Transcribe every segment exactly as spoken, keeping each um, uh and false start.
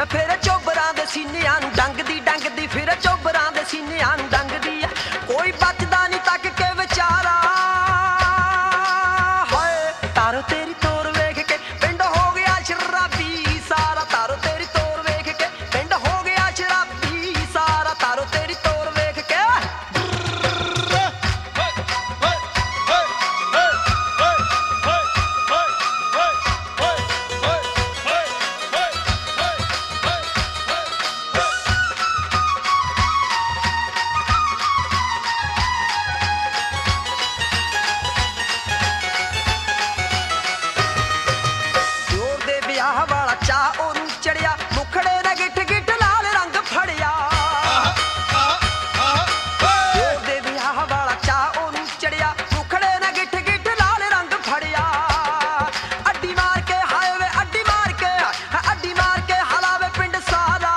फिर चोबरां दे सीनियां नूं डंगदी डंगदी फिर चोबरां दे सीनियां नूं डंगदी आ कोई बचदा नहीं तक के विचारा हाय तारो तेरी तोर वेख के पिंड हो गया शराबी सारा तारो तेरी तोर वेख के पिंड हो गया शराबी सारा तारो तेरी तोर वेख के चढ़िया मुखड़े ने गिठ गिठ लाल रंग फड़िया दे विआह वाला चाह ओनू चढ़िया मुखड़े ने गिठ गिठ लाल रंग फड़िया अड्डी मार के हाय वे अड्डी मार के अड्डी मार के हलावे पिंड सारा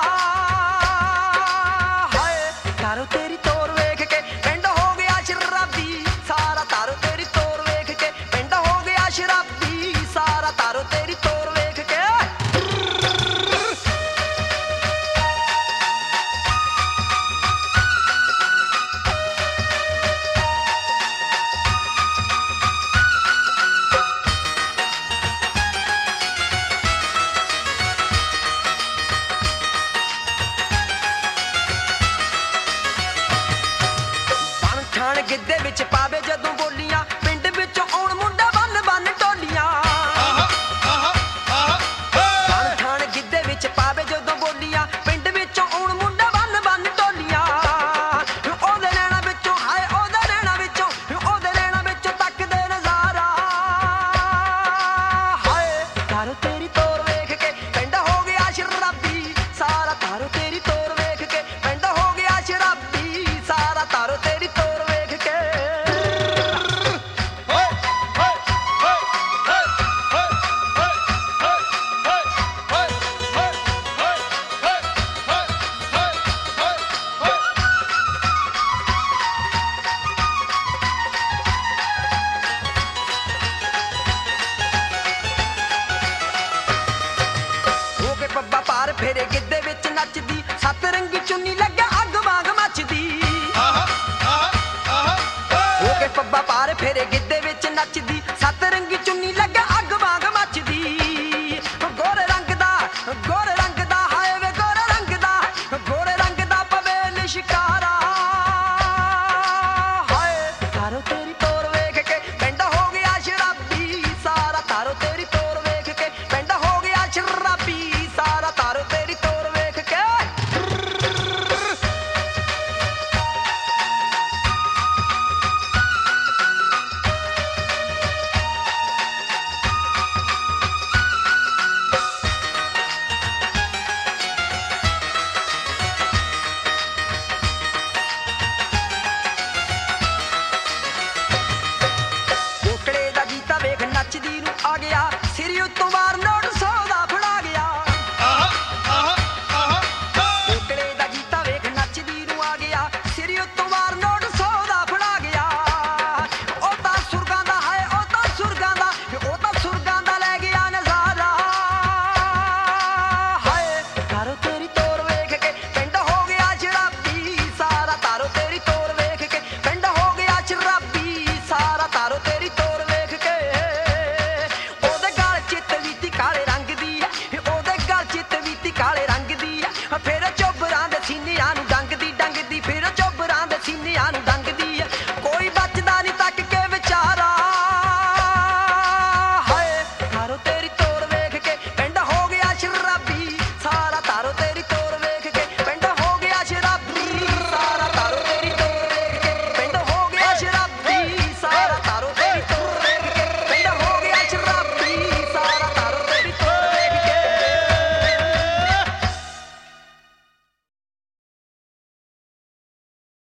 हाय तारो तेरी तोर वेख के पिंड हो गया शराबी सारा तारो तेरी तोर वेख के पिंड हो गया शराबी सारा तारो तेरी तोर वेख के गिद्धे विच पावे जदों बोलियां पिंड विचों आउण मुंडा बन बन टोलियां ठाण ठाण गिद्धे विच पावे जदों बोलियां पिंड विचों आउण मुंडा बन बन टोलियां ओदे नैणां विचों हाय ओदे नैणां विचों ओदे नैणां विचों तकदे नज़ारा हाय तारो तेरी तोर वेख के पिंड हो गया शराबी सारा तारो तेरी तोर वेख के पिंड हो गया शराबी सारा तारो तेरी तोर पार फेरे गिद्धे विच नचदी सत रंगी चुन्नी लगे अग वांग मचदी हो के पब्बा पार फेरे गिद्धे विच नचदी सत रंगी चुन्नी लगे अग वांग मचदी गोरे रंग दा गोरे रंग दा हाय वे गोरे रंग दा गोरे रंग दा पवे लिशकार